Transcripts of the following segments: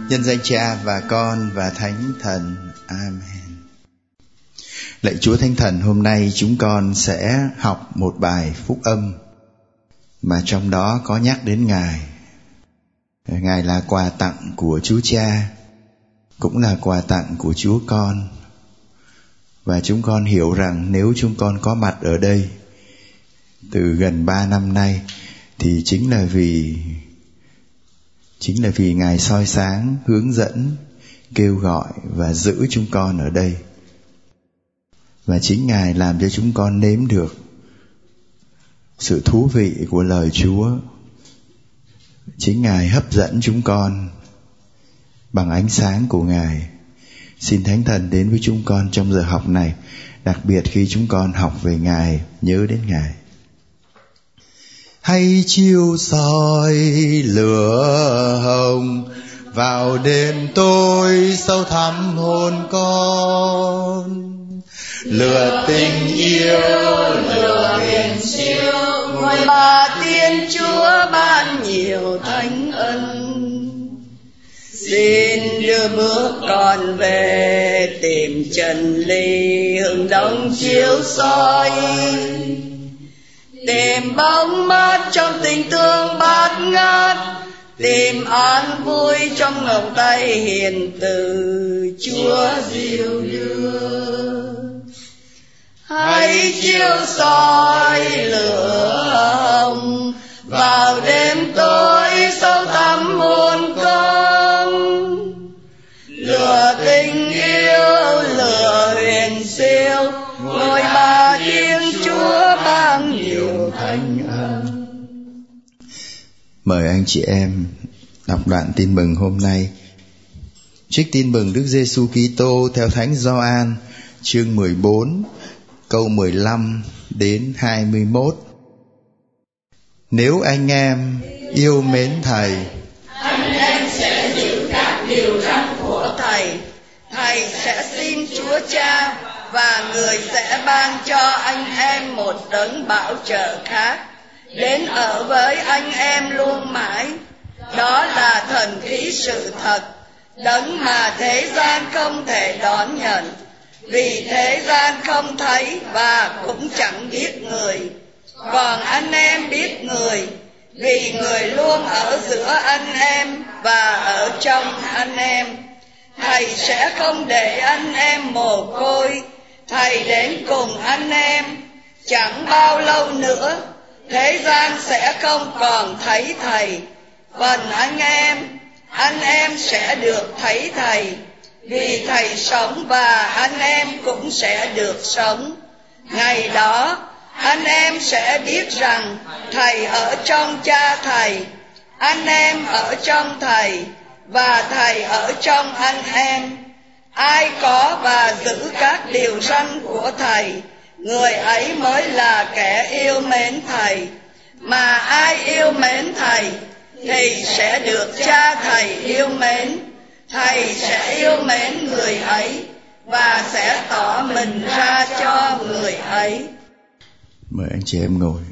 Nhân danh Cha và Con và Thánh Thần. Amen. Lạy Chúa Thánh Thần, hôm nay chúng con sẽ học một bài phúc âm mà trong đó có nhắc đến Ngài. Ngài là quà tặng của Chúa Cha, cũng là quà tặng của Chúa Con. Và chúng con hiểu rằng nếu chúng con có mặt ở đây từ gần 3 năm nay thì chính là vì Ngài soi sáng, hướng dẫn, kêu gọi và giữ chúng con ở đây. Và chính Ngài làm cho chúng con nếm được sự thú vị của lời Chúa. Chính Ngài hấp dẫn chúng con bằng ánh sáng của Ngài. Xin Thánh Thần đến với chúng con trong giờ học này, đặc biệt khi chúng con học về Ngài, nhớ đến Ngài. Hãy chiếu soi lửa hồng vào đêm tối sâu thẳm hồn con. Lửa tình yêu, lửa hiền siêu, ngôi ba Thiên Chúa ban nhiều thánh ân. Xin đưa bước con về tìm chân lý, hừng đông chiếu soi. Tìm bóng mát trong tình thương bát ngát, tìm an vui trong ngọc tay hiền từ Chúa dìu đưa. Hãy chiếu soi lửa hồng vào đêm tối sâu thẳm hồn con. Lửa tình yêu, lửa huyền siêu, ngôi ba Thiên Chúa ban nhiều thánh ân. Mời anh chị em đọc đoạn tin mừng hôm nay. Trích tin mừng Đức Giêsu Kitô theo Thánh Gioan, chương 14, câu 15 đến 21. Nếu anh em yêu mến Thầy, anh em sẽ giữ các điều răn của Thầy. Thầy sẽ xin Chúa Cha và Người sẽ ban cho anh em một đấng bảo trợ khác, đến ở với anh em luôn mãi. Đó là Thần khí sự thật, đấng mà thế gian không thể đón nhận, vì thế gian không thấy và cũng chẳng biết Người. Còn anh em biết Người, vì Người luôn ở giữa anh em và ở trong anh em. Thầy sẽ không để anh em mồ côi, Thầy đến cùng anh em. Chẳng bao lâu nữa, thế gian sẽ không còn thấy Thầy. Phần anh em sẽ được thấy Thầy, vì Thầy sống và anh em cũng sẽ được sống. Ngày đó, anh em sẽ biết rằng Thầy ở trong Cha Thầy, anh em ở trong Thầy và Thầy ở trong anh em. Ai có và giữ các điều răn của Thầy, người ấy mới là kẻ yêu mến Thầy. Mà ai yêu mến Thầy thì sẽ được Cha Thầy yêu mến. Thầy sẽ yêu mến người ấy và sẽ tỏ mình ra cho người ấy. Mời anh chị em ngồi.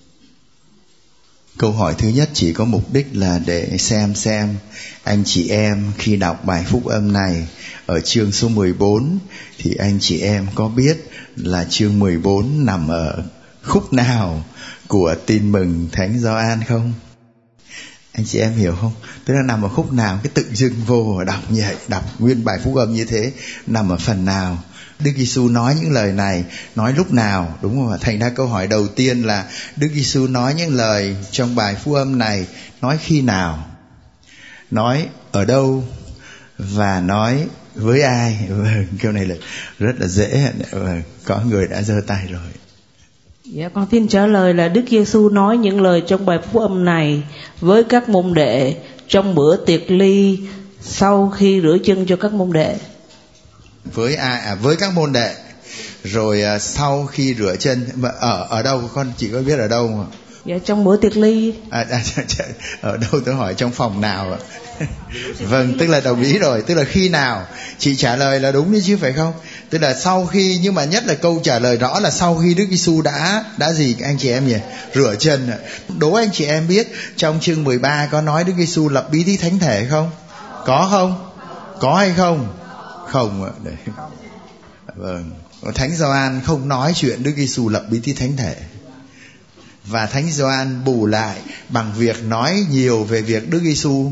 Câu hỏi thứ nhất chỉ có mục đích là để xem anh chị em khi đọc bài phúc âm này ở chương số 14 thì anh chị em có biết là chương 14 nằm ở khúc nào của tin mừng Thánh Gioan không? Anh chị em hiểu không? Tức là nằm ở khúc nào, cái tự dưng vô đọc như vậy, đọc nguyên bài phúc âm như thế, nằm ở phần nào? Đức Giêsu nói những lời này, nói lúc nào, đúng không ạ? Thành ra câu hỏi đầu tiên là Đức Giêsu nói những lời trong bài phúc âm này, nói khi nào, nói ở đâu và nói với ai? Câu này là rất là dễ, có người đã giơ tay rồi. Dạ, con xin trả lời là Đức Giêsu nói những lời trong bài phúc âm này với các môn đệ trong bữa tiệc ly sau khi rửa chân cho các môn đệ. Với ai? Với các môn đệ. Rồi sau khi rửa chân, ở đâu con chỉ có biết ở đâu không? Dạ, trong bữa tiệc ly. Ở đâu tôi hỏi, trong phòng nào ạ? Vâng, tức là đồng ý rồi, tức là khi nào. Chị trả lời là đúng đấy chứ phải không? Tức là sau khi, nhưng mà nhất là câu trả lời rõ là sau khi Đức Giêsu đã gì anh chị em nhỉ? Rửa chân. Đố anh chị em biết trong chương 13 có nói Đức Giêsu lập bí tích thánh thể không? Có không? Có hay không? Không ạ. Đấy. Vâng. Thánh Gioan không nói chuyện Đức Giêsu lập bí tích thánh thể, và Thánh Gioan bù lại bằng việc nói nhiều về việc Đức Giêsu.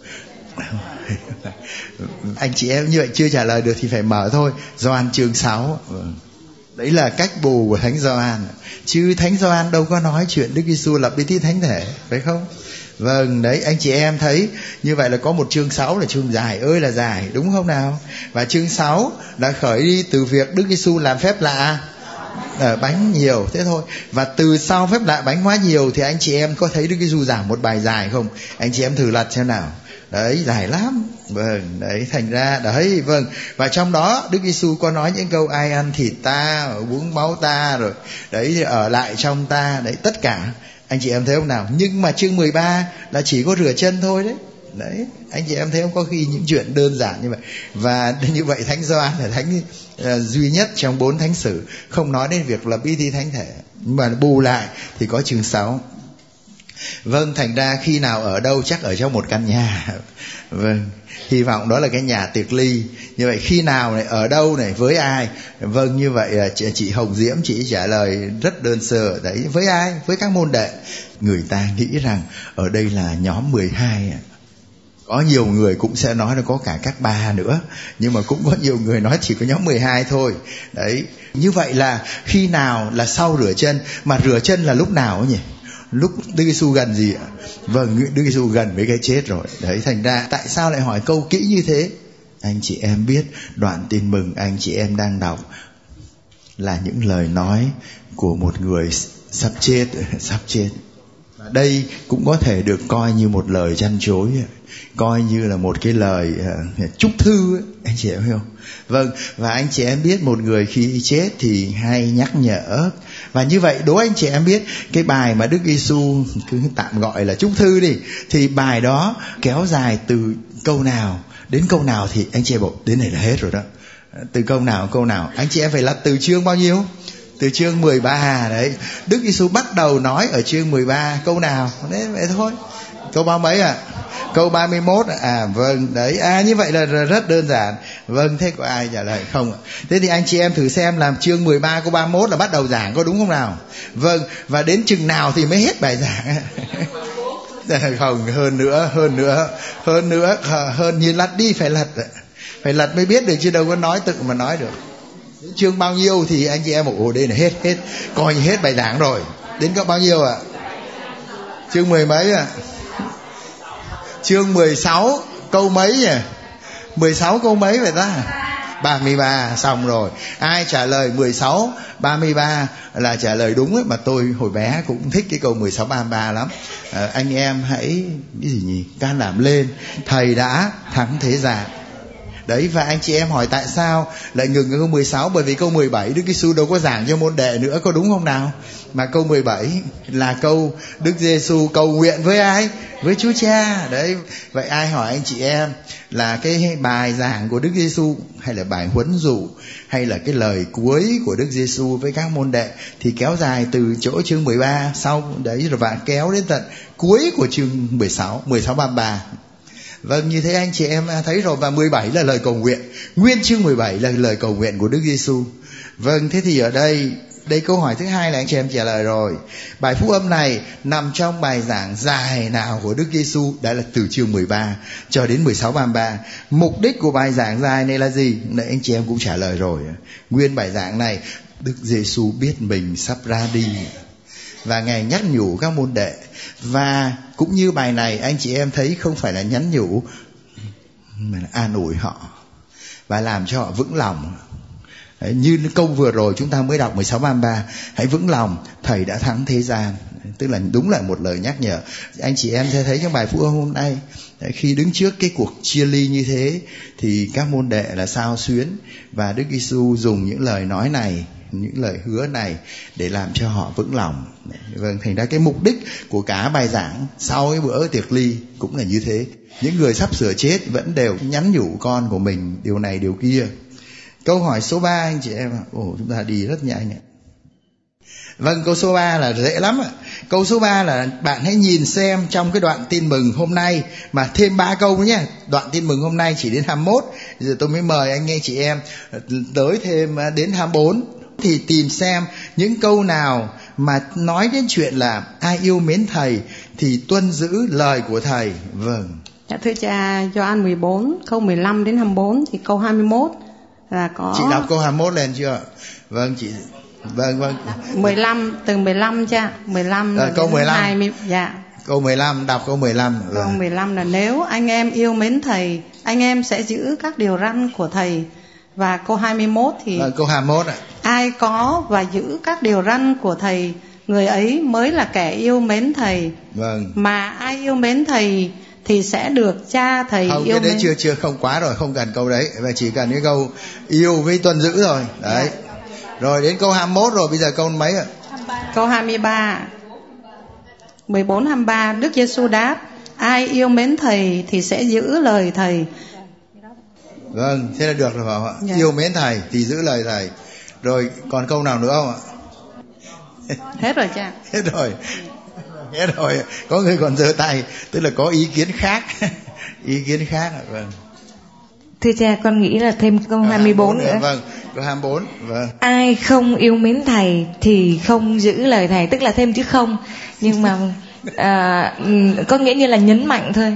Anh chị em như vậy chưa trả lời được thì phải mở thôi. Gioan chương 6. Đấy là cách bù của Thánh Gioan. Chứ Thánh Gioan đâu có nói chuyện Đức Giêsu lập bí tích thánh thể, phải không? Vâng, đấy, anh chị em thấy như vậy là có một chương 6 là chương dài ơi là dài, đúng không nào? Và chương 6 đã khởi đi từ việc Đức Giêsu làm phép lạ bánh nhiều, thế thôi. Và từ sau phép lạ bánh hóa nhiều thì anh chị em có thấy Đức Giêsu giảng một bài dài không? Anh chị em thử lật xem nào. Đấy, dài lắm. Vâng, đấy, thành ra đấy, vâng. Và trong đó Đức Giêsu có nói những câu ai ăn thịt ta, uống máu ta, rồi đấy thì ở lại trong ta, đấy, tất cả. Anh chị em thấy không nào? Nhưng mà chương 13 là chỉ có rửa chân thôi đấy. Đấy, anh chị em thấy không, có khi những chuyện đơn giản như vậy. Và như vậy Thánh Gioan là thánh duy nhất trong 4 thánh sử không nói đến việc là bí tích thánh thể, mà bù lại thì có chương 6. Vâng, thành ra khi nào ở đâu chắc ở trong một căn nhà. Vâng, hy vọng đó là cái nhà tiệc ly. Như vậy khi nào này, ở đâu này, với ai? Vâng, như vậy chị Hồng Diễm chị trả lời rất đơn sơ. Đấy, với ai? Với các môn đệ. Người ta nghĩ rằng ở đây là nhóm 12. Có nhiều người cũng sẽ nói là có cả các bà nữa, nhưng mà cũng có nhiều người nói chỉ có nhóm 12 thôi. Đấy, như vậy là khi nào là sau rửa chân? Mà rửa chân là lúc nào nhỉ? Lúc Đức Giêsu gần gì ạ? Vâng, Đức Giêsu gần với cái chết rồi. Đấy, thành ra tại sao lại hỏi câu kỹ như thế? Anh chị em biết đoạn tin mừng anh chị em đang đọc là những lời nói của một người sắp chết. Đây cũng có thể được coi như một lời chăn chối, coi như là một cái lời chúc thư ấy. Anh chị em hiểu không? Vâng, và anh chị em biết một người khi chết thì hay nhắc nhở. Và như vậy đố anh chị em biết cái bài mà Đức Giêsu cứ tạm gọi là chúc thư đi, thì bài đó kéo dài từ câu nào đến câu nào thì anh chị em bảo đến này là hết rồi đó. Từ câu nào anh chị em phải lật từ chương bao nhiêu? Từ chương 13 đấy. Đức Giêsu bắt đầu nói ở chương 13 câu nào? Đấy vậy thôi. Câu bao mấy ạ? Câu 31 à? Vâng, đấy. Như vậy là rất đơn giản. Vâng, thế có ai trả lời không ạ? Thế thì anh chị em thử xem làm chương 13 câu 31 là bắt đầu giảng có đúng không nào? Vâng, và đến chừng nào thì mới hết bài giảng? Không, hơn như lật đi, phải lật mới biết được chứ đâu có nói tự mà nói được. Chương bao nhiêu thì anh chị em bảo ồ đây là hết coi như hết bài giảng rồi. Đến có bao nhiêu ạ? Chương 10 mấy ạ? Chương 16 câu mấy nhỉ? 16 câu mấy vậy ta? 33, xong rồi. Ai trả lời 16, 33 là trả lời đúng ấy. Mà tôi hồi bé cũng thích cái câu 16, 33 lắm. Anh em hãy cái gì nhỉ? Can đảm lên, thầy đã thắng thế gian. Đấy, và anh chị em hỏi tại sao lại ngừng ở câu 16? Bởi vì câu 17 Đức Giêsu đâu có giảng cho môn đệ nữa, có đúng không nào? Mà câu 17 là câu Đức Giêsu cầu nguyện với ai? Với Chúa Cha. Đấy, vậy ai hỏi anh chị em là cái bài giảng của Đức Giêsu hay là bài huấn dụ hay là cái lời cuối của Đức Giêsu với các môn đệ thì kéo dài từ chỗ chương 13 sau đấy rồi và kéo đến tận cuối của chương 16, 33. Vâng, như thế anh chị em thấy rồi. Và 17 là lời cầu nguyện. Nguyên chương 17 là lời cầu nguyện của Đức Giêsu. Vâng, thế thì ở đây câu hỏi thứ hai là anh chị em trả lời rồi. Bài phúc âm này nằm trong bài giảng dài nào của Đức Giêsu? Đã là từ chương 13 cho đến 16, 33. Mục đích của bài giảng dài này là gì? Nãy anh chị em cũng trả lời rồi. Nguyên bài giảng này Đức Giêsu biết mình sắp ra đi và Ngài nhắc nhủ các môn đệ. Và cũng như bài này anh chị em thấy không phải là nhắn nhủ mà là an ủi họ và làm cho họ vững lòng. Đấy, như câu vừa rồi chúng ta mới đọc 16, 33, hãy vững lòng, thầy đã thắng thế gian. Tức là đúng là một lời nhắc nhở. Anh chị em sẽ thấy trong bài phúc âm hôm nay, khi đứng trước cái cuộc chia ly như thế thì các môn đệ là sao xuyến, và Đức Giêsu dùng những lời nói này, những lời hứa này để làm cho họ vững lòng. Vâng, thành ra cái mục đích của cả bài giảng sau cái bữa tiệc ly cũng là như thế. Những người sắp sửa chết vẫn đều nhắn nhủ con của mình điều này điều kia. Câu hỏi số 3 anh chị em ạ. Chúng ta đi rất nhanh ạ. Vâng, câu số 3 là dễ lắm ạ. Câu số 3 là bạn hãy nhìn xem trong cái đoạn tin mừng hôm nay, mà thêm 3 câu nữa nhé. Đoạn tin mừng hôm nay chỉ đến 21, giờ tôi mới mời anh chị em tới thêm đến 24. Thì tìm xem những câu nào mà nói đến chuyện là ai yêu mến thầy thì tuân giữ lời của thầy. Vâng. Dạ, thưa cha, Gioan 14 câu 15 đến 24 thì câu 21 là có. Chị đọc câu 21 lên chưa? Vâng chị. Vâng. 15 từ 15 cha, 15 là câu 15. 20, dạ. Câu 15, đọc câu 15. Câu 15 là nếu anh em yêu mến thầy, anh em sẽ giữ các điều răn của thầy. Và câu 21 thì câu 21 ạ. Ai có và giữ các điều răn của thầy, người ấy mới là kẻ yêu mến thầy. Vâng. Mà ai yêu mến thầy thì sẽ được cha thầy không, yêu mến. Cái đấy chưa không quá rồi, không cần câu đấy, và chỉ cần cái câu yêu với tuân giữ rồi. Đấy. Dạ. Rồi đến câu 21 rồi, bây giờ câu mấy ạ? Câu 23. 14 23 Đức Giêsu đáp: ai yêu mến thầy thì sẽ giữ lời thầy. Vâng, thế là được rồi phải không ạ? Dạ. Yêu mến thầy thì giữ lời thầy. Rồi còn câu nào nữa không ạ? Hết rồi cha. Hết rồi. Có người còn giơ tay, tức là có ý kiến khác. Ý kiến khác. Vâng. Thưa cha, con nghĩ là thêm câu 24 nữa. Vâng, câu 24. Vâng. Ai không yêu mến thầy thì không giữ lời thầy, tức là thêm chữ không, nhưng mà có nghĩa như là nhấn mạnh thôi.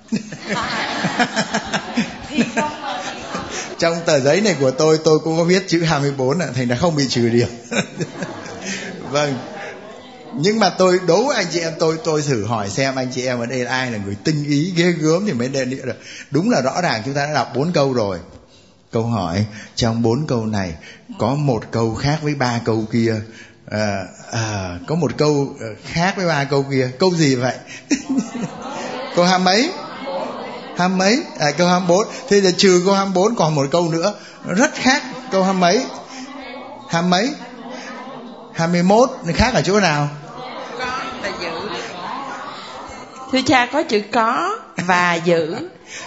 Trong tờ giấy này của tôi cũng có viết chữ 24 ạ, thành ra không bị trừ điểm. Vâng. Nhưng mà tôi đố anh chị em, tôi thử hỏi xem anh chị em ở đây ai là người tinh ý ghê gớm thì mới đề nghị được. Đúng là rõ ràng chúng ta đã đọc 4 câu rồi. Câu hỏi trong 4 câu này có một câu khác với 3 câu kia. Có một câu khác với 3 câu kia. Câu gì vậy? Câu 20 mấy? 20 mấy? Câu 24. Thế giờ trừ câu 24 còn một câu nữa rất khác. Câu 20 mấy? 20 mấy? 21 khác ở chỗ nào? Là giữ. Thưa cha, có chữ có và giữ.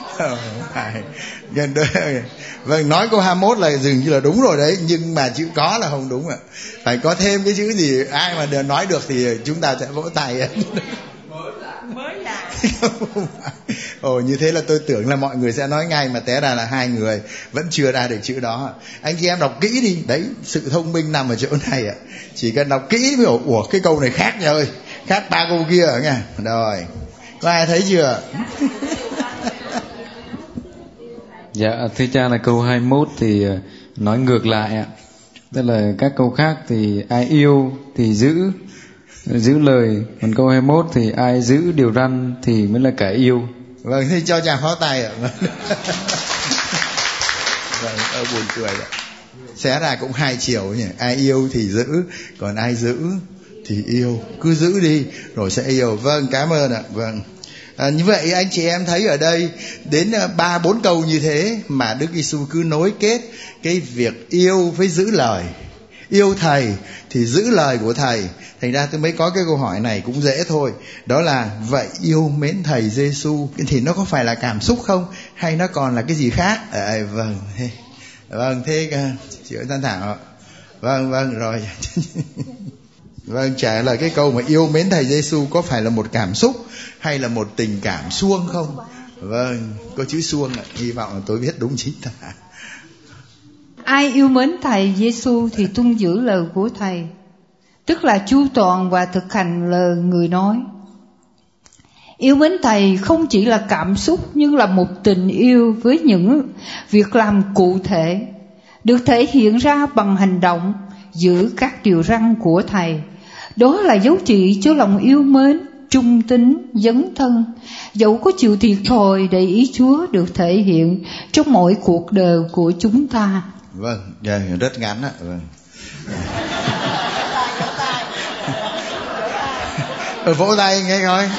Gần đây. Vâng, nói câu 21 là dường như là đúng rồi đấy, nhưng mà chữ có là không đúng ạ. Phải có thêm cái chữ gì, ai mà đều nói được thì chúng ta sẽ vỗ tay. Mới là. Như thế là tôi tưởng là mọi người sẽ nói ngay, mà té ra là 2 người vẫn chưa ra được chữ đó. Anh chị em đọc kỹ đi, đấy, sự thông minh nằm ở chỗ này ạ. Chỉ cần đọc kỹ mới hiểu, ủa cái câu này khác nha ơi, khác 3 câu kia ở nha. Rồi, có ai thấy chưa? Dạ, thưa cha, là câu 21 thì nói ngược lại ạ. Tức là các câu khác thì ai yêu thì giữ lời, còn câu 21 thì ai giữ điều răn thì mới là kẻ yêu. Vâng, thì cho chàng pháo tay ạ. Vâng, buồn cười ạ. Xé ra cũng 2 chiều nhỉ. Ai yêu thì giữ, còn ai giữ thì yêu. Cứ giữ đi rồi sẽ yêu. Vâng, cảm ơn ạ. Vâng. Như vậy anh chị em thấy ở đây đến 3-4 câu như thế mà Đức Giêsu cứ nối kết cái việc yêu với giữ lời. Yêu thầy thì giữ lời của thầy. Thành ra tôi mới có cái câu hỏi này cũng dễ thôi. Đó là vậy yêu mến thầy Giêsu thì nó có phải là cảm xúc không, hay nó còn là cái gì khác? Vâng, thế chị ơi Thanh Thảo ạ. Vâng rồi. Vâng, trả lời cái câu mà yêu mến thầy Giêsu có phải là một cảm xúc hay là một tình cảm suông không? Vâng, có chữ suông ạ. Hy vọng là tôi viết đúng chính tả. Ai yêu mến thầy Giêsu thì tuân giữ lời của thầy, tức là chu toàn và thực hành lời người nói. Yêu mến thầy không chỉ là cảm xúc, nhưng là một tình yêu với những việc làm cụ thể, được thể hiện ra bằng hành động, giữ các điều răn của thầy. Đó là dấu chỉ cho lòng yêu mến, trung tín, dấn thân, dẫu có chịu thiệt thòi để ý Chúa được thể hiện trong mọi cuộc đời của chúng ta. Vâng, rất ngắn ạ. Vâng. Vỗ tay nghe coi.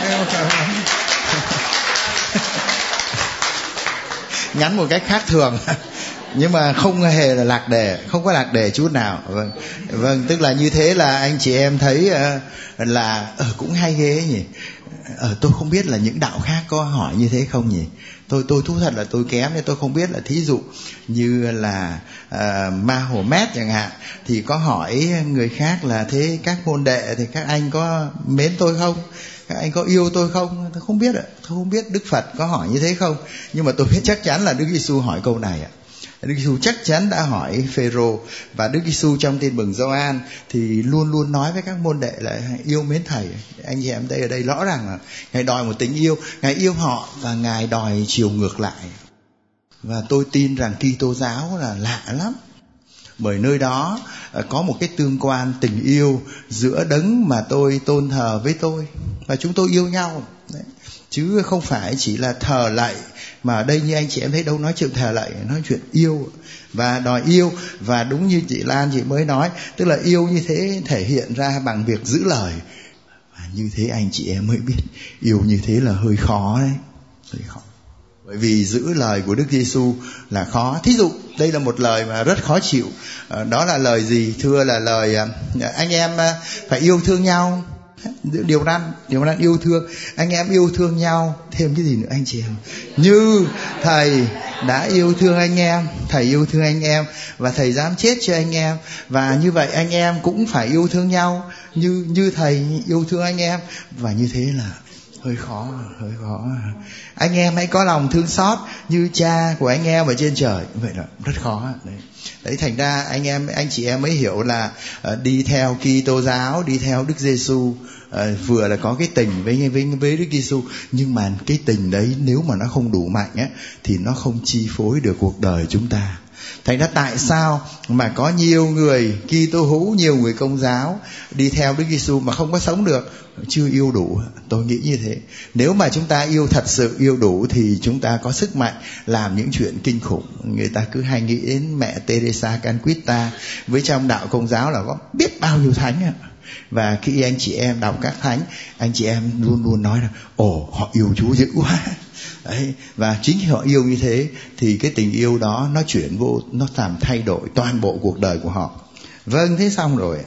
Ngắn một cách khác thường, nhưng mà không hề là lạc đề, không có lạc đề chút nào. Vâng, tức là như thế là anh chị em thấy là cũng hay ghê nhỉ. Tôi không biết là những đạo khác có hỏi như thế không nhỉ? Tôi thú thật là tôi kém nên tôi không biết là thí dụ như là Mahomet chẳng hạn thì có hỏi người khác là thế các môn đệ thì các anh có mến tôi không? Các anh có yêu tôi không? Tôi không biết ạ. Tôi không biết Đức Phật có hỏi như thế không. Nhưng mà tôi biết chắc chắn là Đức Giêsu hỏi câu này ạ. Đức Giêsu chắc chắn đã hỏi Phêrô, và Đức Giêsu trong Tin mừng Gioan thì luôn luôn nói với các môn đệ là yêu mến thầy. Anh chị em ở đây rõ ràng là Ngài đòi một tình yêu, Ngài yêu họ và Ngài đòi chiều ngược lại. Và tôi tin rằng Kitô giáo là lạ lắm, bởi nơi đó có một cái tương quan tình yêu giữa đấng mà tôi tôn thờ với tôi, và chúng tôi yêu nhau. Đấy. Chứ không phải chỉ là thờ lạy, mà ở đây như anh chị em thấy đâu nói chuyện thờ lạy, nói chuyện yêu và đòi yêu. Và đúng như chị Lan chị mới nói, tức là yêu như thế thể hiện ra bằng việc giữ lời. Và như thế anh chị em mới biết yêu như thế là hơi khó đấy, hơi khó. Bởi vì giữ lời của Đức Giêsu là khó. Thí dụ đây là một lời mà rất khó chịu. Đó là lời gì? Thưa là lời anh em phải yêu thương nhau. Điều răn yêu thương. Anh em yêu thương nhau. Thêm cái gì nữa anh chị em? Như Thầy đã yêu thương anh em. Thầy yêu thương anh em và Thầy dám chết cho anh em. Và như vậy anh em cũng phải yêu thương nhau như Thầy yêu thương anh em. Và như thế là hơi khó. Anh em hãy có lòng thương xót như Cha của anh em ở trên trời. Vậy là rất khó. Đấy, thành ra anh chị em mới hiểu là đi theo Kitô giáo, đi theo Đức Giêsu, vừa là có cái tình với Đức Giêsu, nhưng mà cái tình đấy nếu mà nó không đủ mạnh á thì nó không chi phối được cuộc đời chúng ta. Thành ra tại sao mà có nhiều người Kitô hữu, nhiều người Công giáo đi theo Đức Giêsu mà không có sống được? Chưa yêu đủ. Tôi nghĩ như thế. Nếu mà chúng ta yêu thật sự, yêu đủ thì chúng ta có sức mạnh làm những chuyện kinh khủng. Người ta cứ hay nghĩ đến mẹ Teresa Calcutta, với trong đạo Công giáo là có biết bao nhiêu thánh ạ. Và khi anh chị em đọc các thánh, anh chị em luôn luôn nói là họ yêu Chúa dữ quá. Đấy, và chính họ yêu như thế thì cái tình yêu đó nó chuyển vô, nó làm thay đổi toàn bộ cuộc đời của họ. Vâng, thế xong rồi.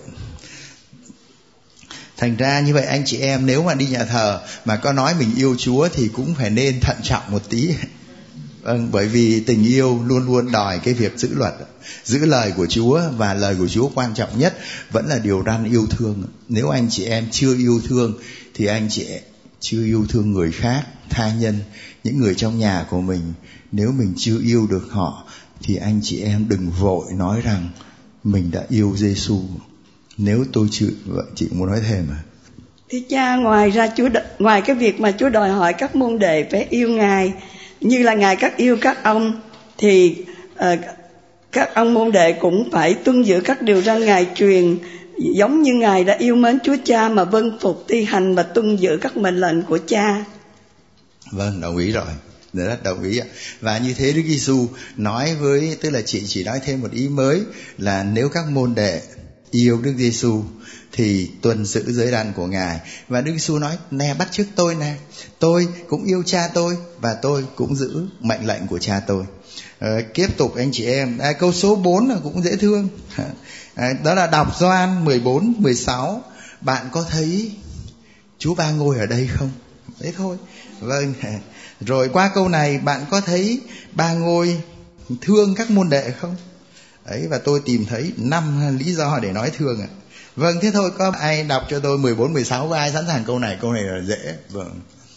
Thành ra như vậy anh chị em nếu mà đi nhà thờ mà có nói mình yêu Chúa thì cũng phải nên thận trọng một tí. Vâng, bởi vì tình yêu luôn luôn đòi cái việc giữ luật, giữ lời của Chúa, và lời của Chúa quan trọng nhất vẫn là điều răn yêu thương. Nếu anh chị em chưa yêu thương thì anh chị chưa yêu thương người khác, tha nhân, những người trong nhà của mình. Nếu mình chưa yêu được họ thì anh chị em đừng vội nói rằng mình đã yêu Giêsu. Nếu tôi chưa, vậy chị muốn nói thêm à? Thưa Cha, ngoài cái việc mà Chúa đòi hỏi các môn đệ phải yêu Ngài như là Ngài các yêu các ông, thì các ông môn đệ cũng phải tuân giữ các điều răn Ngài truyền, giống như Ngài đã yêu mến Chúa Cha mà vâng phục thi hành và tuân giữ các mệnh lệnh của Cha. Vâng, đồng ý rồi. Rất đồng ý ạ. Và như thế Đức Giêsu nói với, tức là chị chỉ nói thêm một ý mới là nếu các môn đệ yêu Đức Giêsu thì tuân giữ giới răn của Ngài. Và Đức Giêsu nói nè, bắt chước tôi nè, tôi cũng yêu Cha tôi và tôi cũng giữ mệnh lệnh của Cha tôi. Tiếp tục anh chị em, câu số 4 là cũng dễ thương. Đó là đọc Gioan 14-16. Bạn có thấy Chúa Ba Ngôi ở đây không? Đấy thôi. Vâng. Rồi qua câu này, bạn có thấy Ba Ngôi thương các môn đệ không? Đấy, và tôi tìm thấy 5 lý do để nói thương ạ. Vâng, thế thôi, có ai đọc cho tôi 14-16, có ai sẵn sàng câu này là dễ. Vâng.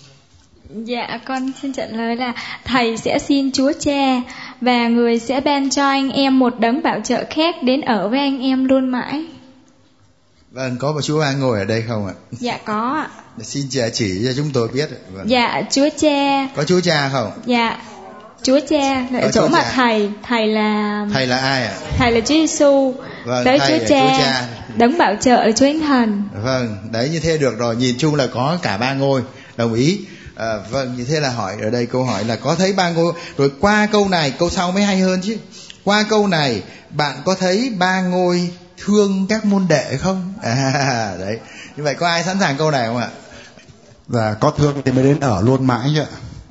Dạ, con xin trả lời là Thầy sẽ xin Chúa Cha và Người sẽ ban cho anh em một đấng bảo trợ khác đến ở với anh em luôn mãi. Vâng, có một Chúa Ba Ngôi ở đây không ạ? Dạ có ạ. Xin Cha chỉ cho chúng tôi biết. Vâng. Dạ, Chúa Cha. Có Chúa Cha không? Dạ, Chúa Cha ở chỗ mà Thầy là ai ạ? Thầy là Chúa Giêsu. Vâng, tới Chúa Cha, đấng bảo trợ là Chúa Thánh Thần. Vâng, đấy, như thế được rồi. Nhìn chung là có cả ba ngôi. Đồng ý. Vâng, như thế là hỏi ở đây câu hỏi là có thấy ba ngôi. Rồi qua câu này, câu sau mới hay hơn chứ. Qua câu này, bạn có thấy ba ngôi thương các môn đệ không? Đấy. Như vậy có ai sẵn sàng câu này không ạ? Và có thương thì mới đến ở luôn mãi chứ ạ.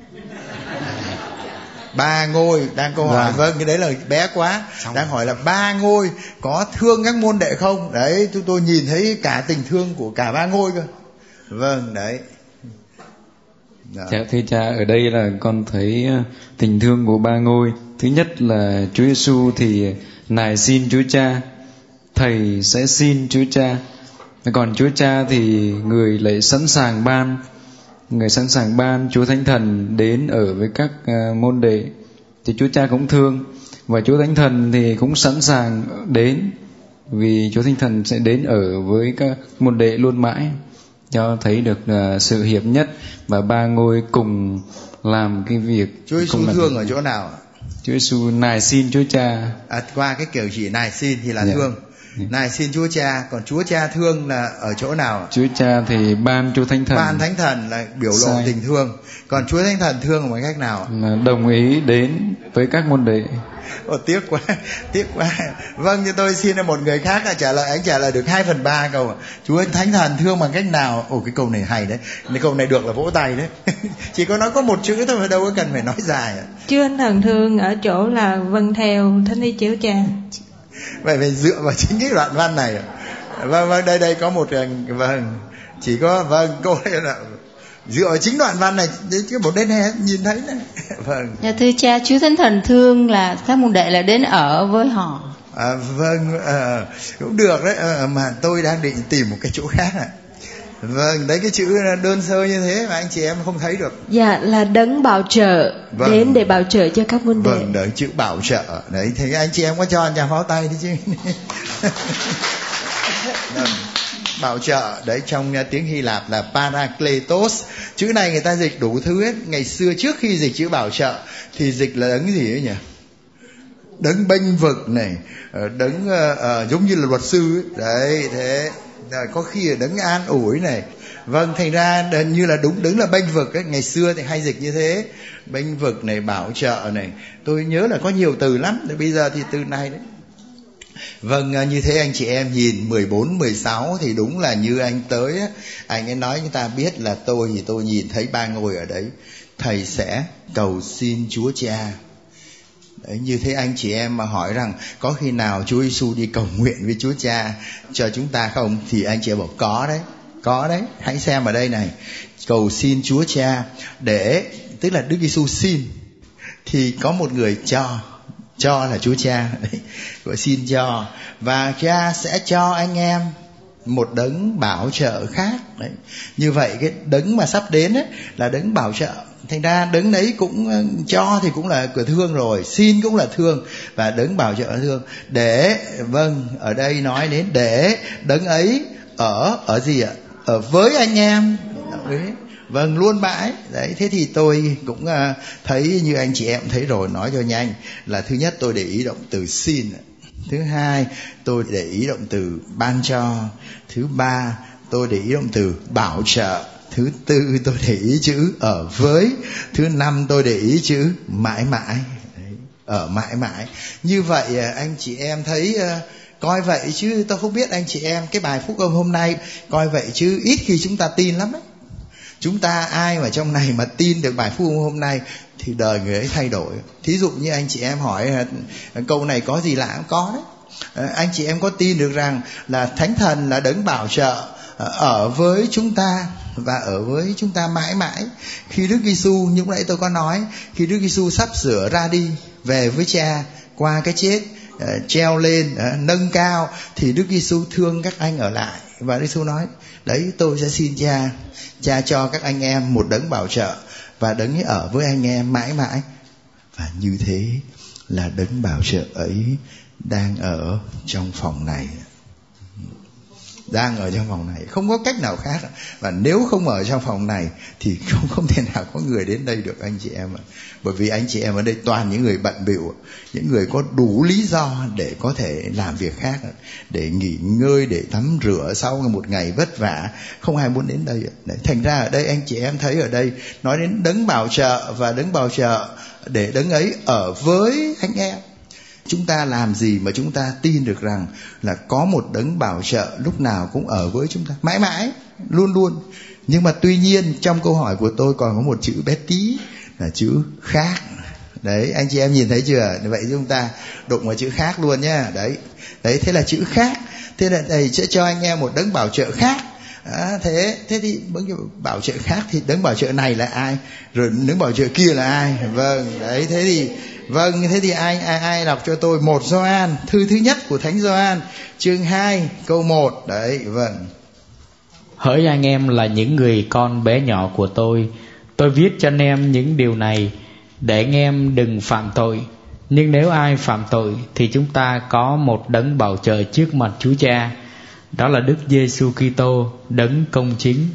Ba ngôi đang câu hỏi. Vâng, cái đấy là bé quá. Đang hỏi là ba ngôi có thương các môn đệ không? Đấy, tôi nhìn thấy cả tình thương của cả ba ngôi cơ. Vâng, đấy. Dạ, thưa cha, ở đây là con thấy tình thương của ba ngôi. Thứ nhất là Chúa Giêsu thì nài xin Chúa Cha, Thầy sẽ xin Chúa Cha. Còn Chúa Cha thì người lại sẵn sàng ban, người sẵn sàng ban Chúa Thánh Thần đến ở với các môn đệ. Thì Chúa Cha cũng thương, và Chúa Thánh Thần thì cũng sẵn sàng đến, vì Chúa Thánh Thần sẽ đến ở với các môn đệ luôn mãi, cho thấy được sự hiệp nhất và ba ngôi cùng làm cái việc. Chúa Giêsu thương ở chỗ nào? Chúa Giêsu nài xin Chúa Cha. Qua cái kiểu chỉ nài xin thì là thương. Nài xin Chúa Cha, còn Chúa Cha thương là ở chỗ nào? Chúa Cha thì ban Chúa Thánh Thần. Ban Thánh Thần là biểu lộ tình thương. Còn Chúa Thánh Thần thương bằng cách nào? Là đồng ý đến với các môn đệ. Tiếc quá, tiếc quá. Vâng, thì tôi xin một người khác trả lời. Anh trả lời được 2/3 câu. Chúa Thánh Thần thương bằng cách nào? Cái câu này hay đấy. Cái câu này được là vỗ tay đấy. Chỉ có nói có một chữ thôi, đâu có cần phải nói dài. Chúa Thánh Thần thương ở chỗ là vâng theo thánh ý Chúa Cha. Vậy phải dựa vào chính cái đoạn văn này. Vâng, đây có một, vâng, chỉ có, vâng, câu này là dựa vào chính đoạn văn này, chứ một đến hè nhìn thấy này. Vâng. Dạ, thưa cha, Chúa Thánh Thần thương là các môn đệ là đến ở với họ. Vâng, cũng được đấy, mà tôi đang định tìm một cái chỗ khác ạ. Vâng, đấy cái chữ đơn sơ như thế mà anh chị em không thấy được. Dạ, là đấng bảo trợ, vâng, đến để bảo trợ cho các môn đệ. Vâng, đấy chữ bảo trợ đấy, thì anh chị em có cho anh chàng pháo tay đi chứ. Vâng, bảo trợ đấy, trong tiếng Hy Lạp là Parakletos. Chữ này người ta dịch đủ thứ hết. Ngày xưa trước khi dịch chữ bảo trợ thì dịch là đấng gì ấy nhỉ? Đấng bênh vực này, đấng giống như là luật sư ấy. Đấy, thế rồi có khi là đấng an ủi này. Vâng, thành ra như là đúng đấng là bênh vực ấy. Ngày xưa thì hay dịch như thế, bênh vực này, bảo trợ này. Tôi nhớ là có nhiều từ lắm, bây giờ thì từ này đấy. Vâng, như thế anh chị em nhìn 14, 16 thì đúng là như anh tới á, anh ấy nói chúng ta biết là tôi thì tôi nhìn thấy ba ngôi ở đấy. Thầy sẽ cầu xin Chúa Cha. Đấy, như thế anh chị em mà hỏi rằng có khi nào Chúa Giêsu đi cầu nguyện với Chúa Cha cho chúng ta không, thì anh chị em bảo có đấy, có đấy. Hãy xem ở đây này, cầu xin Chúa Cha để, tức là Đức Giêsu xin thì có một người cho là Chúa Cha đấy, gọi xin cho, và Cha sẽ cho anh em một đấng bảo trợ khác đấy. Như vậy cái đấng mà sắp đến ấy là đấng bảo trợ. Thành ra đấng đấy cũng cho thì cũng là của thương rồi, xin cũng là thương, và đấng bảo trợ là thương. Để, vâng, ở đây nói đến để đấng ấy ở gì ạ? Ở với anh em. Vâng, luôn mãi. Đấy, thế thì tôi cũng thấy như anh chị em thấy rồi, nói cho nhanh là thứ nhất tôi để ý động từ xin, thứ hai tôi để ý động từ ban cho, thứ ba tôi để ý động từ bảo trợ, thứ tư tôi để ý chữ ở với, thứ năm tôi để ý chữ mãi mãi. Đấy, ở mãi mãi. Như vậy anh chị em thấy coi vậy chứ tôi không biết anh chị em cái bài phúc âm hôm nay coi vậy chứ ít khi chúng ta tin lắm ấy. Chúng ta ai mà trong này mà tin được bài phúc âm hôm nay thì đời người ấy thay đổi. Thí dụ như anh chị em hỏi câu này có gì lạ không? Có đấy. Anh chị em có tin được rằng là Thánh Thần là đấng bảo trợ ở với chúng ta và ở với chúng ta mãi mãi. Khi Đức Giêsu, như lúc nãy tôi có nói, khi Đức Giêsu sắp sửa ra đi về với Cha qua cái chết, treo lên, nâng cao, thì Đức Giêsu thương các anh ở lại, và Đức Giêsu nói đấy, tôi sẽ xin Cha, Cha cho các anh em một đấng bảo trợ, và đấng ấy ở với anh em mãi mãi. Và như thế là đấng bảo trợ ấy đang ở trong phòng này, đang ở trong phòng này, không có cách nào khác. Và nếu không ở trong phòng này thì không thể nào có người đến đây được anh chị em ạ. Bởi vì anh chị em ở đây toàn những người bận bịu, những người có đủ lý do để có thể làm việc khác, để nghỉ ngơi, để tắm rửa sau một ngày vất vả, không ai muốn đến đây. Thành ra ở đây anh chị em thấy ở đây nói đến đấng bảo trợ, và đấng bảo trợ để đấng ấy ở với anh em. Chúng ta làm gì mà chúng ta tin được rằng là có một đấng bảo trợ lúc nào cũng ở với chúng ta mãi mãi, luôn luôn. Nhưng mà tuy nhiên trong câu hỏi của tôi còn có một chữ bé tí là chữ khác. Đấy, anh chị em nhìn thấy chưa? Vậy chúng ta đụng vào chữ khác luôn nhá. Đấy, thế là chữ khác. Thế là thầy sẽ cho anh em một đấng bảo trợ khác. Thế thì bảo trợ khác thì đấng bảo trợ này là ai, rồi đấng bảo trợ kia là ai? Vâng, đấy, thế thì ai đọc cho tôi 1 Gioan, thư thứ nhất của Thánh Gioan, chương 2 câu 1 đấy. Vâng. Hỡi anh em là những người con bé nhỏ của tôi viết cho anh em những điều này để anh em đừng phạm tội. Nhưng nếu ai phạm tội thì chúng ta có một đấng bảo trợ trước mặt Chúa Cha, đó là Đức Giêsu Kitô, đấng công chính.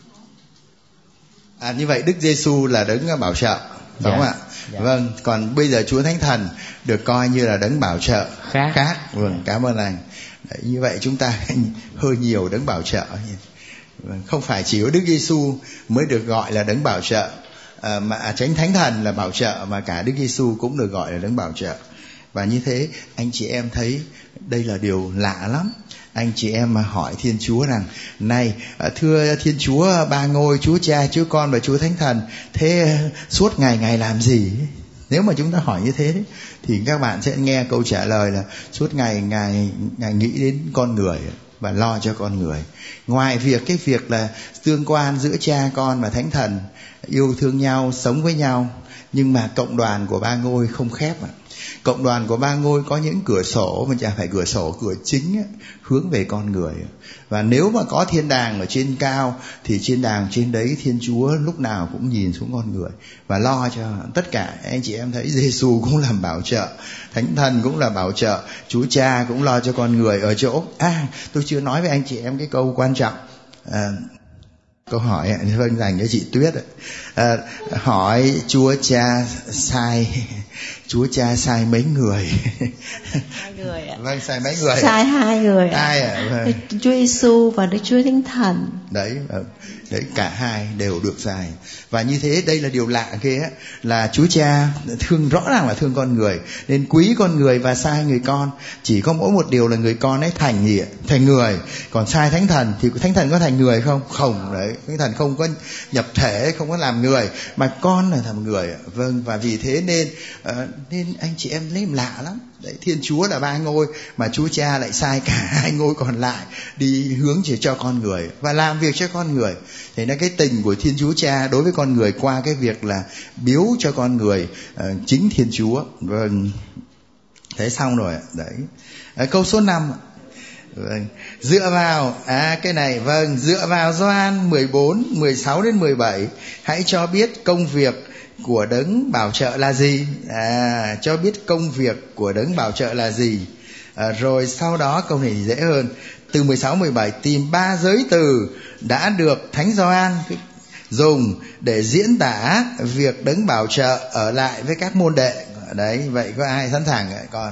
Như vậy Đức Giêsu là đấng bảo trợ, đúng không ạ? Dạ. Vâng, còn bây giờ Chúa Thánh Thần được coi như là đấng bảo trợ khác. Vâng, cảm ơn anh. Đấy, như vậy chúng ta hơi nhiều đấng bảo trợ. Vâng, không phải chỉ có Đức Giêsu mới được gọi là đấng bảo trợ, mà Chánh Thánh Thần là bảo trợ, mà cả Đức Giêsu cũng được gọi là đấng bảo trợ. Và như thế anh chị em thấy đây là điều lạ lắm. Anh chị em mà hỏi Thiên Chúa rằng: này, thưa Thiên Chúa ba ngôi, Chúa Cha, Chúa Con và Chúa Thánh Thần, thế suốt ngày Ngài làm gì? Nếu mà chúng ta hỏi như thế thì các bạn sẽ nghe câu trả lời là suốt ngày Ngài nghĩ đến con người và lo cho con người. Ngoài cái việc là tương quan giữa Cha, Con và Thánh Thần, yêu thương nhau, sống với nhau, nhưng mà cộng đoàn của ba ngôi không khép ạ. Cộng đoàn của ba ngôi có những cửa sổ, mà chả phải cửa sổ, cửa chính ấy, hướng về con người. Và nếu mà có thiên đàng ở trên cao thì trên đàng trên đấy Thiên Chúa lúc nào cũng nhìn xuống con người và lo cho tất cả. Anh chị em thấy Giêsu cũng làm bảo trợ, Thánh Thần cũng là bảo trợ, Chúa Cha cũng lo cho con người ở chỗ. Tôi chưa nói với anh chị em cái câu quan trọng. Câu hỏi vâng dành cho chị Tuyết. Hỏi Chúa Cha sai mấy người? 2 người ạ. Vâng, sai mấy người? Sai 2 người ạ. Ai ạ? Vâng. Chúa Giêsu và Đức Chúa Thánh Thần. Đấy, cả hai đều được sai. Và như thế đây là điều lạ kia á, là Chúa Cha thương, rõ ràng là thương con người, nên quý con người và sai người con. Chỉ có mỗi một điều là người con ấy thành người. Còn sai Thánh Thần thì Thánh Thần có thành người không? Không, đấy, Thánh Thần không có nhập thể, không có làm người, mà con là làm người. Vâng, và vì thế nên anh chị em lấy lạ lắm. Đấy, Thiên Chúa là ba ngôi mà Chúa Cha lại sai cả 2 ngôi còn lại đi hướng chỉ cho con người và làm việc cho con người. Thế nên cái tình của Thiên Chúa Cha đối với con người qua cái việc là biếu cho con người chính Thiên Chúa. Vâng, thế xong rồi. Đấy, câu số 5. Vâng, dựa vào cái này, vâng, dựa vào Gioan 14 16 đến 17, hãy cho biết công việc của đấng bảo trợ là gì. Cho biết công việc của đấng bảo trợ là gì. Rồi sau đó câu này thì dễ hơn, từ 16 17, tìm 3 giới từ đã được Thánh Gioan dùng để diễn tả việc đấng bảo trợ ở lại với các môn đệ. Đấy, vậy có ai sẵn sàng con?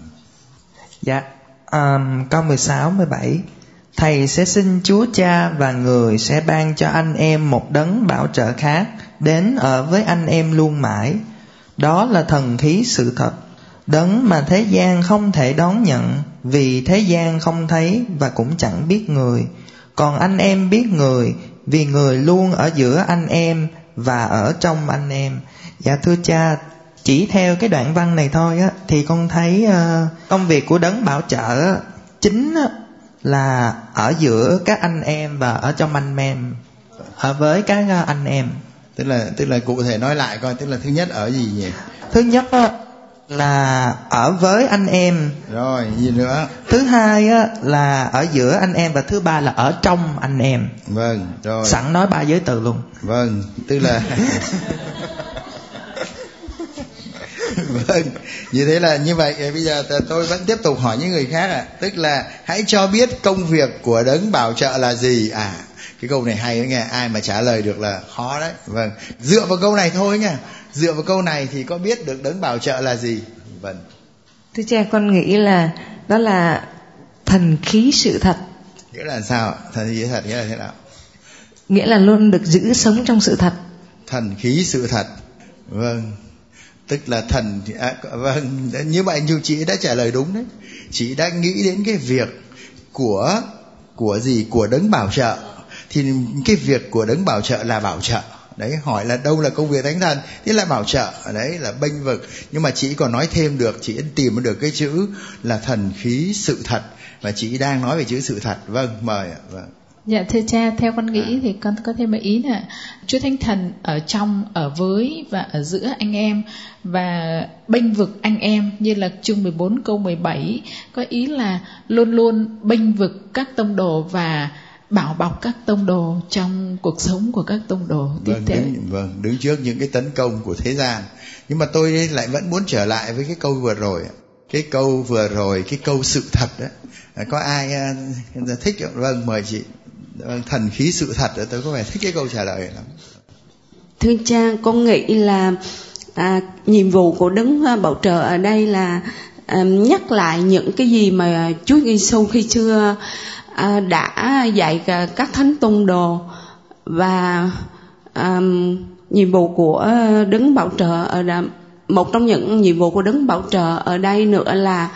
Dạ. Câu 16 17, Thầy sẽ xin Chúa Cha và người sẽ ban cho anh em một đấng bảo trợ khác đến ở với anh em luôn mãi. Đó là thần khí sự thật, đấng mà thế gian không thể đón nhận, vì thế gian không thấy và cũng chẳng biết người. Còn anh em biết người, vì người luôn ở giữa anh em và ở trong anh em. Dạ thưa Cha, chỉ theo cái đoạn văn này thôi á, thì con thấy công việc của đấng bảo trợ chính là ở giữa các anh em và ở trong anh em, ở với các anh em. Tức là cụ thể nói lại coi, tức là thứ nhất ở gì nhỉ? Thứ nhất là ở với anh em. Rồi, gì nữa? Thứ hai là ở giữa anh em, và thứ ba là ở trong anh em. Vâng, rồi. Sẵn nói 3 giới từ luôn. Vâng, tức là vâng, như thế là như vậy. Bây giờ tôi vẫn tiếp tục hỏi những người khác tức là hãy cho biết công việc của đấng bảo trợ là gì. Cái câu này hay đó nghe, ai mà trả lời được là khó đấy. Vâng, dựa vào câu này thôi nha, dựa vào câu này thì có biết được đấng bảo trợ là gì. Vâng, thưa Cha, con nghĩ là đó là thần khí sự thật. Nghĩa là sao? Thần khí sự thật nghĩa là thế nào? Nghĩa là luôn được giữ sống trong sự thật. Thần khí sự thật. Vâng, tức là thần vâng, như vậy chị đã trả lời đúng đấy. Chị đã nghĩ đến cái việc của gì? Của đấng bảo trợ. Thì cái việc của đấng bảo trợ là bảo trợ. Đấy, hỏi là đâu là công việc Thánh Thần, thế là bảo trợ. Đấy là bênh vực. Nhưng mà chị còn nói thêm được, chị tìm được cái chữ là thần khí sự thật, và chị đang nói về chữ sự thật. Vâng, mời ạ. Vâng. Dạ thưa cha, theo con nghĩ thì con có thêm một ý là Chúa Thánh Thần ở trong, ở với và ở giữa anh em và bênh vực anh em, như là chương 14 câu 17 có ý là luôn luôn bênh vực các tông đồ và bảo bọc các tông đồ trong cuộc sống của các tông đồ tiếp theo. Đứng trước những cái tấn công của thế gian. Nhưng mà tôi lại vẫn muốn trở lại với cái câu vừa rồi, cái câu sự thật đó. Có ai thích không? Vâng, mời chị. Thần khí sự thật đó, tôi có vẻ thích cái câu trả lời lắm. Thưa cha, con nghĩ là nhiệm vụ của Đấng Bảo Trợ ở đây là nhắc lại những cái gì mà Chúa Giêsu khi xưa đã dạy các thánh tông đồ, và nhiệm vụ của Đấng Bảo Trợ ở đây, một trong những nhiệm vụ của Đấng Bảo Trợ ở đây nữa là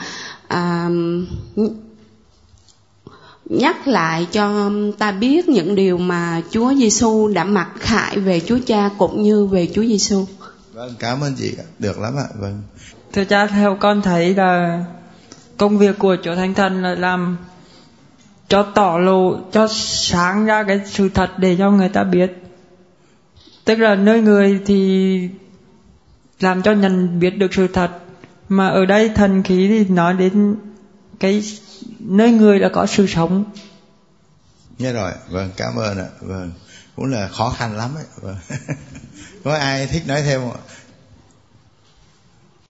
nhắc lại cho ta biết những điều mà Chúa Giêsu đã mặc khải về Chúa Cha cũng như về Chúa Giêsu. Vâng, cảm ơn chị, được lắm ạ. Vâng. Thưa cha, theo con thấy là công việc của Chúa Thánh Thần là làm cho tỏ lộ, cho sáng ra cái sự thật để cho người ta biết. Tức là nơi người thì làm cho nhận biết được sự thật, mà ở đây thần khí thì nói đến cái nơi người là có sự sống. Nghe rồi, vâng, cảm ơn ạ. Vâng, cũng là khó khăn lắm ấy. Vâng. Có ai thích nói thêm không ạ?